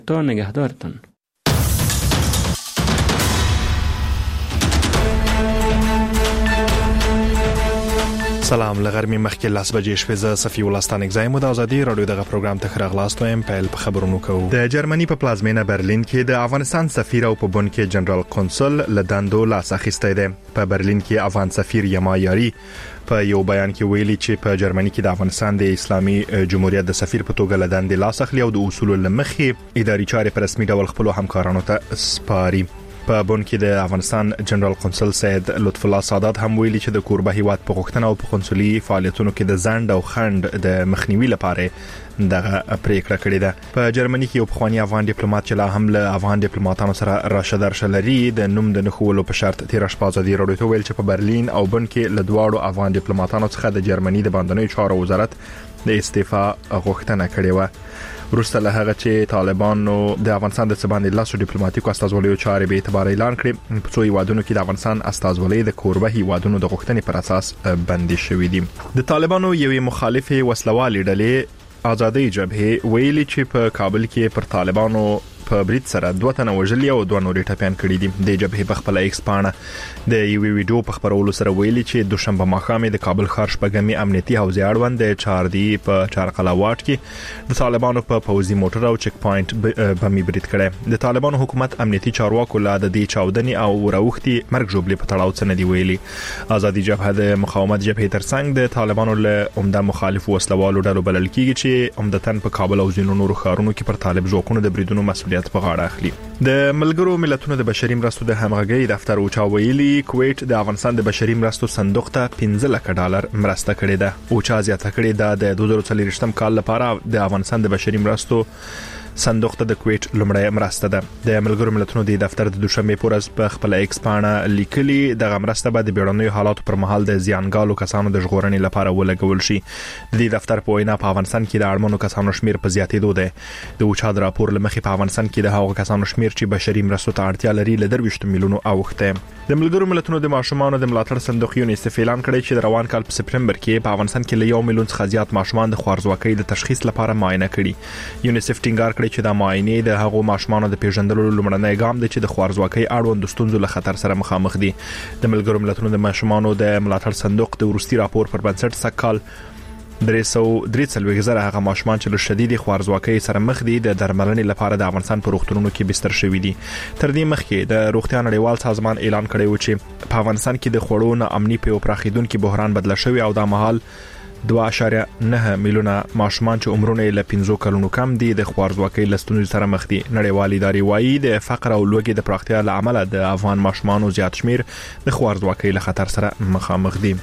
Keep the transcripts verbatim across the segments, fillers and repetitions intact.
تا نگهدارتان. سلام لغرمې مخکې لاس بجې شپې ز صفي ولستان اگزایم د ازادي رادیو دغه پروګرام ته خراغلاست وایم په خبرونو کوو. د جرمني په پلازمینه برلین کې د افغانستان سفیر او په بون کې جنرال قونسل لداندو لاس اخیستی دی. په برلین کې افغان سفیر یما یاری په یو بیان کې ویلي چې په جرمني کې د افغانستان د اسلامي جمهوریت د سفیر په توګه لداندې لاس اخلي او د اصولو لمخې اداري چارې په رسمي ډول خپل همکارانو ته سپاري. په بون کې د افغانستان جنرال قونسل سید لطف الله سادات هم ویلي چې د کوربه هیواد په غوښتنه او په قونسلي فعالیتونو کې د ځنډ او خنډ د مخنیوي لپاره دغه پریکړه کړې ده. په جرمني کې یو پخوانی افغان ډیپلوماټ چې لا هم له افغان ډیپلوماټانو سره راشه درشه لري د نوم د نخولو په شرط تیر شپه ازادي رادیو ته ویل چې په برلین او بون کې له دواړو افغان ډیپلوماټانو څخه د جرمني د باندنیو چارو وزارت د استعفا غوښتنه کړې و. وروسته له هغه چې طالبانو د افغانستان د سباندې لاسو ډیپلوماټیکو استازولیو چارې به اعتبار اعلان کړي، په څو هیوادونو کې د افغانستان استازولۍ د کوربه هیوادونو د غوښتنې پر اساس بندي شوې دي. د طالبانو یوې مخالفې وسلوالې ډلې آزادۍ جبهه ویلي چې په کابل کې پر طالبانو په برید سره دوه تنه وژلي او دوه نورې ټپيان کړي دي. د جبهه په خپل ایکس پاڼه د یو ویډیو په خبرولو سره ویلي چې دوشنبه ماښام د کابل ښار شپږمې امنیتي حوزې اړوند د چاردي په چارقلا واټ کې د طالبانو په پوزي موټر او چک پوینټ بمي برید کړي. د طالبانو حکومت امنیتي چارواکو لا د دې چاودنې او راوختي مرګ جوړلې په تړاو څه نه دی ویلي. آزادي جبهه د مقاومت جبهه ترڅنګ د طالبانو له عمده مخالف وسلوالو ډلو بلل کیږي چې عمدتاً په کابل او ځینو نورو ښارونو کې پر طالب ځواکونو د بریدونو مسؤلیت په غاړه اخلي. د ملګرو ملتونو د بشري مرستو د همغږي دفتر اوچا ویلي کویت د افغانستان د بشري مرستو صندوق ته پنځه لک ډالر مرسته کړې ده. اوچا زیاته کړې ده د دوه زره څلور کال لپاره د افغانستان د بشري مرستو صندوق ته د کویت لومړی مرسته ده. د ملګرو ملتونو د دفتر د دوشنبه پورز په خپل ایکس پاڼه لیکلي د مرسته به د بیړنیو حالاتو پر مهال د زیانګالو کسانو د ژغورنې لپاره ولګول شي. د دې دفتر په وینا په افغانستان کې د اړمنو کسانو شمیر په زیاتېدو ده. د اوچا د راپور لمخې په افغانستان کې د هغو کسانو شمیر چې بشري مرستو ته اړتیا لري ل درویشت میلیونو اوښته. د ملګرو ملتونو د ماشومانو د ملاتړ صندوق یونیسف اعلان کړی چې د روان کال په سپټمبر کې په افغانستان کې له یو میلیون څخه زیات ماشومان د خوارځواکۍ د تشخیص لپاره معاینه کړي. یونیسف ټینګار کړی چې د معاینې د هغو ماشومانو د پیژندلو لومړنی ګام دی چې د خوارځواکۍ اړوند د ستونزو له خطر سره مخامخ دي. د ملګرو ملتونو د ماشومانو د ملاتړ صندوق د ورستي راپور پر بنسټ سکهال درې سوه درې څلوېښت زره هغه ماشومان چې له شدید خوارځواکۍ سره مخ دي د درملنې لپاره د افغانستان په روغتونونو کې بستر شوي دي. تر دې مخکې د روغتیا نړیوال سازمان اعلان کړی و چې په افغانستان کې د خوړو ناامني په پراخیدونکو بحران بدل شوی او د مهال دوه اعشاریه نه میلیونه ماشومان چې عمرونه له پنځو کلونو کم دي د خوارځواکۍ له ستونزو سره مخ دي. نړیوال ادارې وایي د فقر او لوږې د پراختیا له امله د افغان ماشومانو زیات شمیر د خوارځواکۍ له خطر سره مخامخ دي.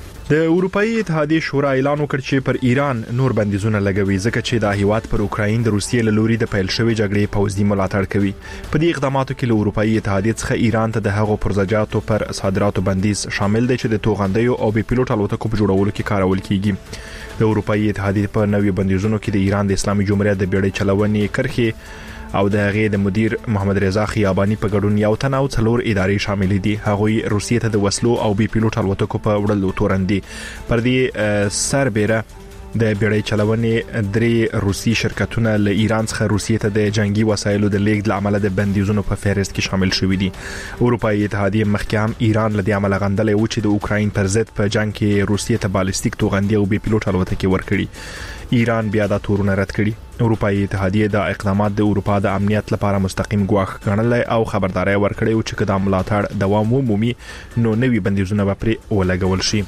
د اروپאי اتحادیې شورا اعلان وکړ چې پر ایران نور بندیزونه لګوي ځکه چې د هیواد پر اوکراین د روسیې له لوري د پیل شوی جګړې پوځي ملاتړ کوي. په دې اقداماتو کې له اروپאי اتحادیې څخه ایران ته د هغو پرزجاتو پر صادراتو بندیز شامل دی چې د توغندیو او بي پیلوټ الوتکو په جوړولو کې کارول کیږي. د اروپאי اتحادیې په نوې بندیزونو کې د ایران د اسلامي جمهوریت د بیړۍ چلونې کرښې او د هغې د مدیر محمد رضا خیابانی په ګډون یو تن او څلور ادارې شامل دي. هغوی روسیې ته د وسلو او بي پیلوټ الوتکو په وړلو تورن دي. پر دې سربېره د بیړۍ چلونې درې روسي شرکتونه له ایران څخه روسیې ته د جنگي وسایلو د لیږد له امله د بندیزونو په فهرست کې شامل شوي دي. اروپאי اتحادیې مخکې هم ایران له دې امله غندلی و چې د اوکراین پر ضد په جنگ کې روسیې ته بالستیک توغندي او بي پیلوټ الوتکې ورکړي. ایران بیا دا تورونه رد کړي. اروپאי اتحادیې د اقدامات د اروپا د امنیت لپاره مستقیم ګواښ ګڼلی او خبرداري ورکړې و چې که دا ملاتړ دوام ومومي نو نوي بندیزونه به پرې ولګول شي.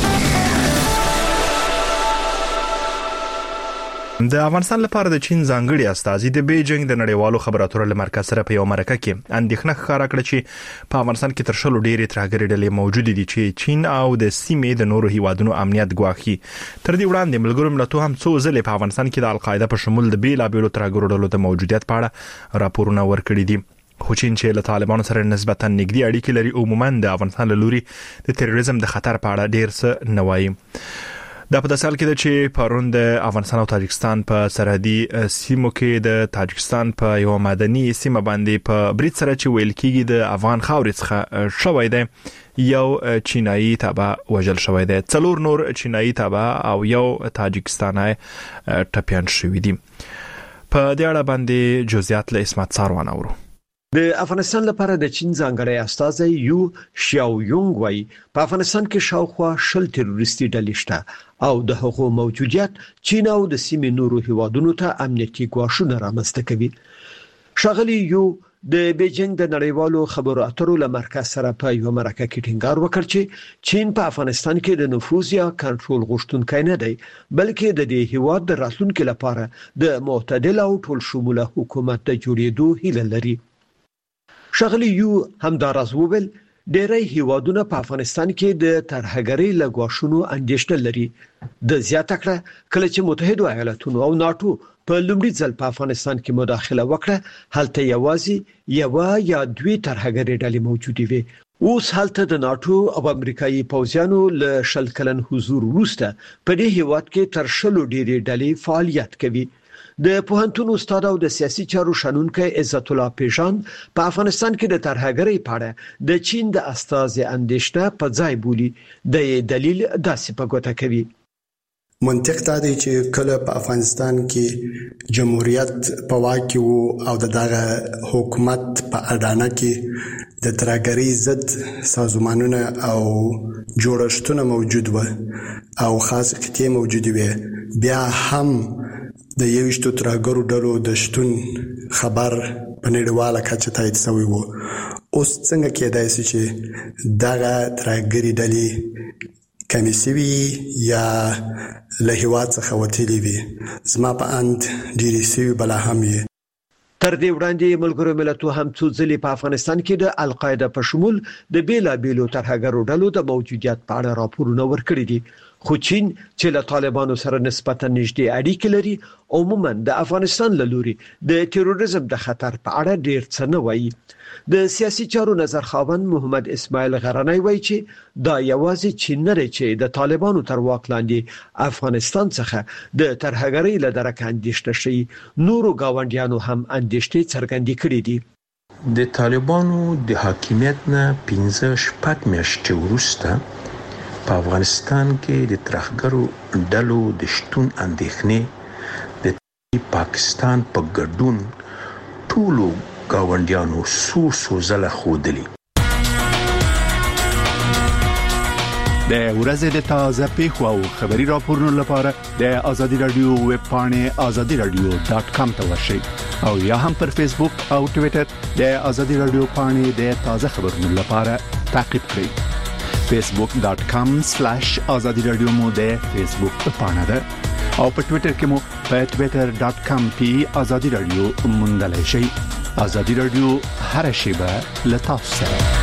د افغانستان لپاره د چین ځانګړي استازي د بیجینګ د نړیوالو خبرو اترو مرکز سره په یو مرکه کې اندېښنه ښکاره کړه چې په افغانستان کې تر شلو ډېرې ترهګرې ډلې موجود دي چې چین او د سیمې د نورو هیوادونو امنیت ګواښي. تر دې وړاندې ملګرو ملتونو هم څو ځلې په افغانستان کې د القاعده په شمول د بیلابېلو ترهګرو ډلو د موجودیت په اړه راپورونه ورکړي دي. خو چین چې له طالبانو سره نسبتاً نږدې اړیکې لري عموماً د افغانستان له لوري د تروریزم د خطر په اړه ډېر څه نه وایي. دا په داسې حال کې ده چې پرون د افغانستان او تاجکستان په سرحدي سیمو کې د تاجکستان په یو مدني سیمه باندې په برید سره چې ویل کېږي د افغان خاورې څخه شوی دی یو چینایي تابع وژل شوی دی. څلور نور چینایي تابع او یو تاجکستاني ټپیان شوی دي. په دې اړه باندې جزئیات له اسمت ساروان اورو. د افغانستان لپاره د چین ځانګړی استازی یو شیاو یونګ وايي په افغانستان کې شاوخوا شل تروریستي ډلې شته او د هغو موجودیت چین او د سیمې نورو هیوادونو ته امنیتي ګواښونه رامنځته کوي. ښاغلي یو د بیجینګ د نړیوالو خبرو اترو له مرکز سره په یو مرکه کې ټینګار وکړ چې چین په افغانستان کې د نفوذ یا کنټرول غوښتونکی نه دی، بلکې د دې هیواد د راتلونکو لپاره د معتدل او ټول شموله حکومت د جوړېدو هیله لري. ښاغلي یو همداراز وویل ډېری هیوادونه په افغانستان کې د ترهګرۍ له ګواښونو اندېښنه لري. د زیاته کړه کله چې متحده ایالاتونو او ناتو په لومړي ځل په افغانستان کې مداخله وکړه هلته یوازې یو یا دوی ترهګرۍ ډلې موجودې وي. اوس هلته د ناتو او امریکایي پوځیانو له شل کلن حضور وروسته په دې هیواد کې تر شلو ډېرې ډلې فعالیت کوي. د پوهنتون استاد او د سیاسي چارو شنونکي عزت الله پیژان په افغانستان کې د ترهګرۍ په اړه د چین د استازي اندېښنه په ځای بولي. د دلیل داسې په ګوته کوي. منطق دا دی چې کله په افغانستان کې جمهوریت په واک کې وو او دغه حکومت په اډانه کې د ترهګرۍ ضد سازمانونه او جوړښتونه موجود و او خاص قطعې موجود وي، بیا هم د یوشتو ترهګرو ډلو د شتون خبر په نړیواله کچه تایید شوی وو. اوس څنګه کېدای شي چې دغه ترهګري ډلې کمې شوي یا له هېواد څخه وتلي وي؟ زما په اند ډېرې شوي بلا هم وي. تر دې وړاندې ملګرو ملتونو هم څو ځلې په افغانستان کې د القاعده په شمول د بیلابیلو ترهګرو ډلو د موجودیت په اړه راپورونه ورکړي دي، خو چین چې له طالبانو سره نسبتا نږدې اړیکې لري عموما د افغانستان له لوري د تروریزم د خطر په اړه ډیر څه نه وایي. د سیاسي چارو نظر خاوند محمد اسماعیل غرنی وایي چې دا یوازې چین نه چې د طالبانو تر واک لاندې افغانستان څخه د ترهګرۍ له درکه اندېښنه شي، نورو گاونډیانو هم اندېښنې څرګندې کړې دي. د طالبانو د حاکمیت نه پنځه شپږ میاشتې وروسته په افغانستان کې د ترهګرو ډلو د شتون اندېښنې د پاکستان په ګډون ټولو گاونډیانو سو سو زله خودلی. د ورځې د تازه پیښو او خبري راپورونو لپاره د ازادي رادیو ویب پاڼې ازادي رادیو ډاټ کام ته ورشئ او یا هم پر فیسبوک او ټوئیټر د ازادي رادیو پاڼې د تازه خبرونو لپاره تعقیب کړئ. facebook dot com slash azadi radio مو د فیسبوک پاڼه ده او په ټوئیټر کې مو په twitter dot com پی ازادي رادیو موندلای شئ. ازادي رادیو هر شیبه لتاسو سره.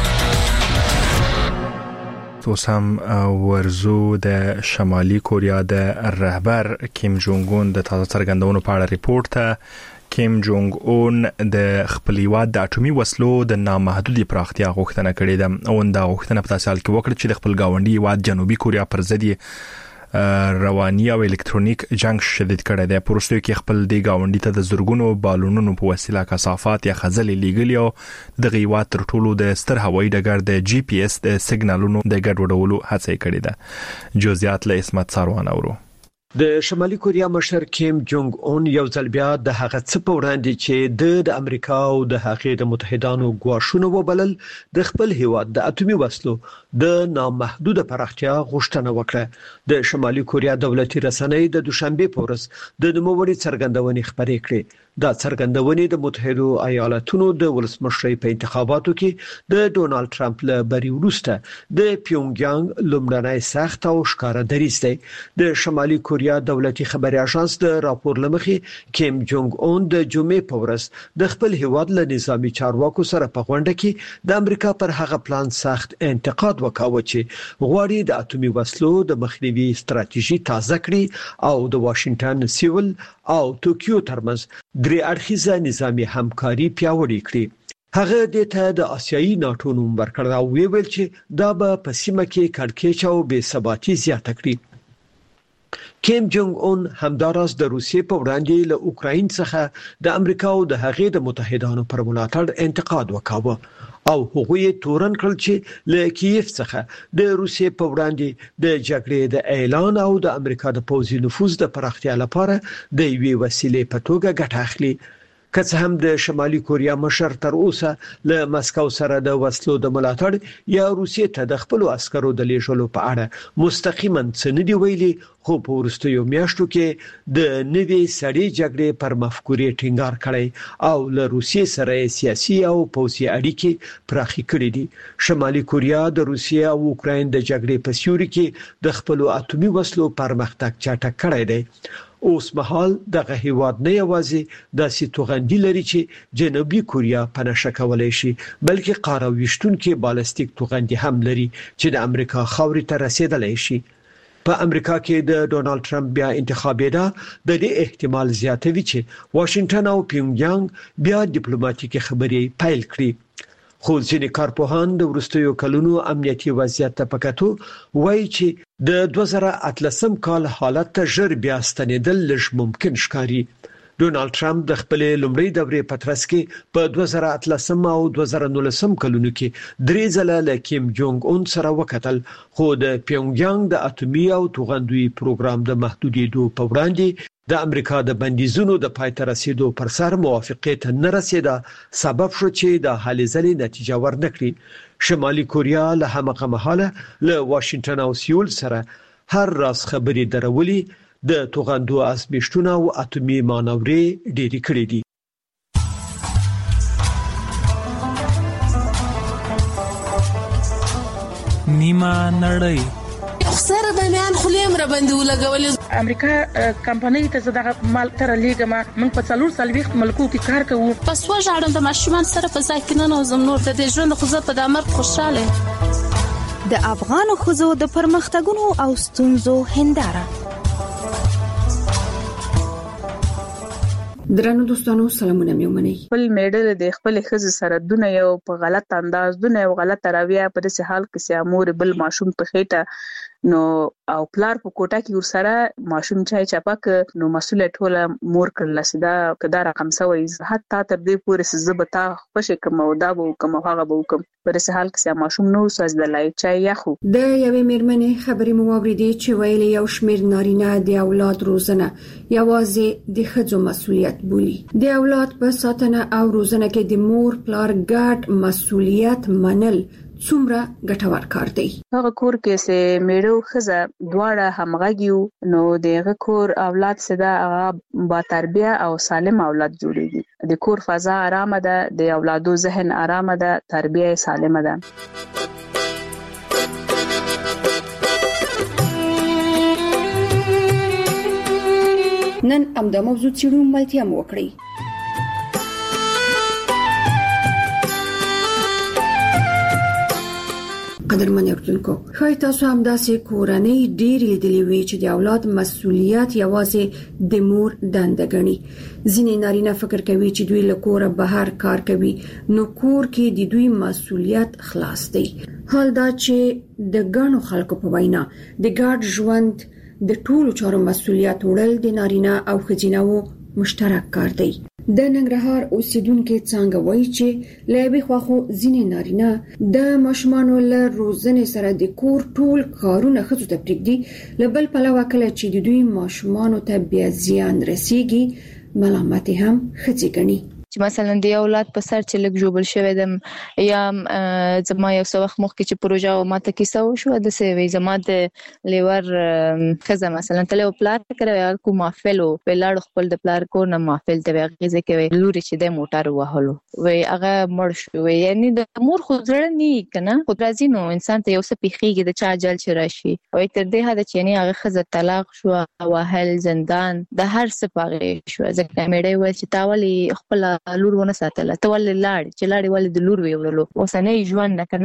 اوس هم ورزو د شمالي کوریا د رهبر کیم جونګ اون د تازه څرګندونو په اړه ریپورت ته کیم جونګ اون د خپل هیواد د اټومي وسلو د نامحدودي پراختیا غوښتنه کړې ده او دا غوښتنه په تاسو حال کې وکړه چې د خپل گاونډي هیواد جنوبي کوریا پر ضد رواني او الکترونیک جنگ شدید کړی دی. پروستو کې خپل دی گاونډي ته د زورګونو بالونونو په وسیله کثافات یا خزلې لیږلي او د غیوات تر ټولو د ستر هوایي ډګر د جی پی اس د سیګنالونو د ګډوډولو هڅه کړې ده. جزئیات له اسمت ساروان اورو. د شمالي کوریا مشر کیم جونګ اون یو ځل بیا د هغه څه په وړاندې چې د امریکا او د هغې د متحدانو ګواښونه وبلل د خپل هیواد د اټومي وسلو د نامحدوده پراختیا غوښتنه وکړه. د شمالي کوریا دولتي رسنۍ د دوشنبه په ورځ د نوموړي څرګندونې خبرې کړې. دا څرګندونې د متحده ایالاتونو د ولسمشر په انتخاباتو کې د ډونالد ټرمپ له بری وروسته د پیونګیانګ لومړنی سخت او ښکاره دریځ دی. د شمالي کوریا دولتي خبري اژانس د راپور لمخې کیم جونګ اون د جمعې په ورځ د خپل هیواد له نظامی چارواکو سره په غونډه کې د امریکا پر هغه پلان سخت انتقاد وکاوه چې غواړي د اټومي وسلو د مخنیوي ستراتیژي تازه کړي او د واشنگټن سیول او ټوکیو ترمنځ درې اړخیزه نظامی همکاري پیاوړې کړي. هغه د ته د آسیایي ناتو نوم ورکړ او ویل چې دا به په سیمه کې کړکېچ او بې ثباتي زیاته کړي. کیم جونګ اون همداراز د روسیې په وړاندې له اوکراین څخه د امریکا او د هغې د متحدانو پر ملاتړ انتقاد وکاوه او هغوی تورن کړل چې له کیف څخه د روسیې په وړاندې د جګړې د اعلان او د امریکا د پوځي نفوذ د پراختیا لپاره د یوې وسیلې په توګه ګټه اخلي. که څه هم د شمالي کوریا مشر تر اوسه له مسکو سره د وسلو د ملاتړ یا روسیې ته د خپل عسکرو د لیږلو په اړه مستقیما څه نه دی ویلي، خو په وروستیو میاشتو کې د نوې سړې جګړې پر مفکورې ټینګار کړی او له روسیې سره سیاسي او پوځي اړیکې پراخې کړې دي. شمالي کوریا د روسیې او اوکراین د جګړې په سیوري کې د خپل اټومي وسلو پرمختګ چټک کړی دی. اوس مهال دغه هیواد نه یوازې د سیتوغندي لري چې جنوبي کوریا په نشه کولای شي، بلکې قاره ویشتونکو بالستیک توغندي هم لري چې د امریکا خاورې ته رسیدلای شي. په امریکا کې د ډونالد ټرمپ بیا انتخابېدا د دې احتمال زیاتوي چې واشنگټن او پیونګ یانګ بیا ډیپلوماټیکي خبرې پیل کړي. خو ځینې کارپوهان د وروستیو کلونو امنیتي وضعیت ته پکاتو وایي چې د دوه زره اتلسم کال حالت ته ژر بیا ستنېدل لږ ممکن ښکاري. ډونالد ټرمپ د خپل لومړۍ دورې په ترڅ کې په دوه زره اتلسم او دوه زره نولسم کلونو کې درې ځله له کیم جونګ اون سره وکتل، خو د پیونګ یانګ د اټومي او توغندوی پروګرام د محدودیدو په وړاندې د امریکا د بندیزونو د پای ته رسیدو پر سر موافقت نه رسیدا سبب شو چې د حل ځلې نتیجه ورنکړي. شمالي کوریا له همغه مهاله له واشنگټن او سیول سره هر راز خبرې درولي، د توغندو ازمیښتونه او اټومي مانورې ډېری کړې دي. نیمه نړۍ سره د میان خلیم را باندې ولګولې. امریکا کمپنۍ ته زداغه مال تر لیګه ما من په څلور سالويخت ملکو کې کار کوو. پس وژاړم د ماشومان سره په ځای کې نه نوزم نور د دې ژوند خو زه په دامر خوشاله. د افغان خزو د پرمختګونو او ستونزو هنداره. درنو دوستانو سلامونه مې ومنئ. خپل میډل د خپل خزو سره دونه یو په غلط انداز دونه یو غلط راویه په دې حال کې چې امور بل ماشوم په خېټه نو او پلار په کوټه کې ورسره ماشوم چای چپک نو مسؤلیت ټوله مور کړل سدا کدا رقم سوي حتی تر دې پورې زبتا خوشی کوم او دا وو کوم هغه وو کوم په دې حال کې ماشوم نو ساز د لای چای یخو. د یوې میرمنې خبرې مو واوریدې چې ویلي یو شمیر نارینه د اولاد روزنه یوازې د ښځو مسؤلیت بولي. د اولاد په ساتنه او روزنه کې د مور پلار ګډ مسؤلیت منل څومره ګټور کار دی. هغه کور کې سه میړو خزه دواړه همغږیو نو دغه کور اولاد سدا هغه با تربیه او سالم اولاد جوړیږي. د کور فضا آرامه ده، د اولادو ذهن آرامه ده، تربیه سالمه ده. نن امدا موضوع چیرو ملتیا مو کړی. قدرمن اردوونکو، خای تاسو هم داسې کورنۍ ډېرې لیدلې وي چې د اولاد مسؤلیت یوازې د مور دنده ګڼي. ځینې نارینه فکر کوي چې دوی له کوره بهر کار کوي نو کور کې د دوی مسؤلیت خلاص دی. حال دا چې د ګڼو خلکو په وینا د ګډ ژوند د ټولو چارو مسؤلیت وړل د نارینه او ښځینه مشترک کار دی. د ننګرهار اوسیدونکو څنګه وایي چې لایبي خواخو ځینې نارینه د ماشومانو له روزنې سره د کور ټول کارونه ښځو ته پرېږدي، له بل پلوه کله چې د دوی ماشومانو ته بیا زیان رسیږي ملامت هم ښځې ګڼي. چې مثلا د اولاد په سر چې لګ جوړ شوی دم یا زما یو څو وخت مخکې چې پروژه او ماته کیسه وشو د سوي زما د لیور خزه مثلا تل او پلان کړو کو محفل او پلاړ خپل د پلار کو نه محفل ته غیزه کوي لوري چې د موټر وهلو وای هغه مړ شو یعنی د مور خو ځړ نه کنه خو راځي نو انسان ته یو څه پیخیږي د چا جل چې راشي او تر دې هدا چې نه هغه خزه طلاق شو او هل زندان د هر څه پاغې شو ځکه مېړې ول چې تاولي خپل لور ونه ساتله ته ول لاړ چې لاړ ول د لور ویولو اوسنۍ ژوند نه کنه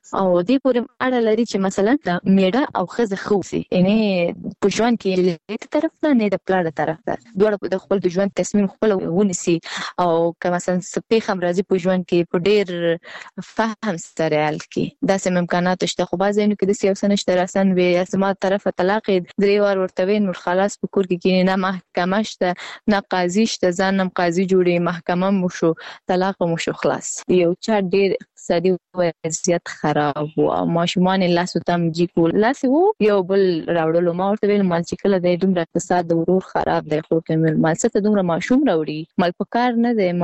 او دې پورې اړه لري چې مثلا د میړه او ښځه خوسي یعنی په ژوند کې له طرف نه نه د پلار طرف ته دوړ د خپل د ژوند تصمیم خپل ونیسي او که مثلا سپې خم راځي په ژوند کې په ډېر فهم سره حل کې دا سم امکانات شته خو بعضې نو کې د سیاست نشته راسن وي اسما طرف طلاق درې وار ورته نور خلاص په کور کې نه محکمه شته نه قاضي شته ځانم قاضي جوړي محکمه مو شو طلاق مو شو خلاص یو چا ډېر اقتصادي وضعیت خراب او ماشومان لاسو تم جی کول لاس وو یو بل راوړلو ما ورته ویل مال چې کله د دومره اقتصاد د ورور خراب دی خو کوم مال څه ته دومره ماشوم راوړي مال په کار نه دی